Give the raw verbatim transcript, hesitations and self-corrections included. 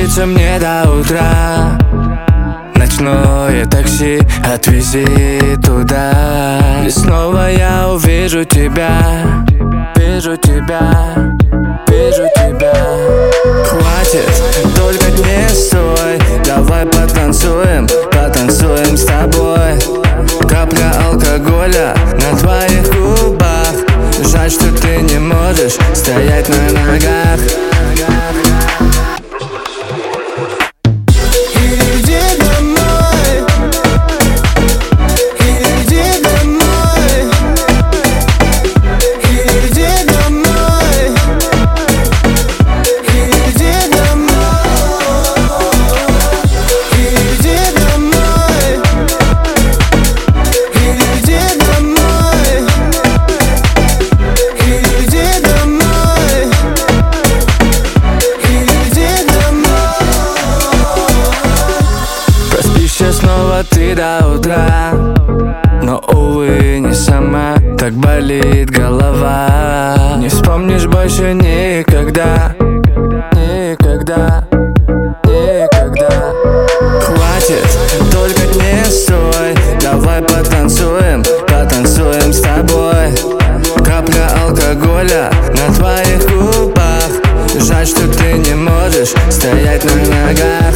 длится мне до утра. Ночное такси, отвези туда. И снова я увижу тебя. Вижу тебя, вижу тебя. Хватит, только не стой. Давай потанцуем, потанцуем с тобой. Капля алкоголя на твоих губах. Жаль, что ты не можешь стоять на ногах. Снова ты до утра, но, увы, не сама. Так болит голова. Не вспомнишь больше никогда. Никогда, никогда. Хватит, только не стой. Давай потанцуем, потанцуем с тобой. Капля алкоголя на твоих губах. Жаль, что ты не можешь стоять на ногах.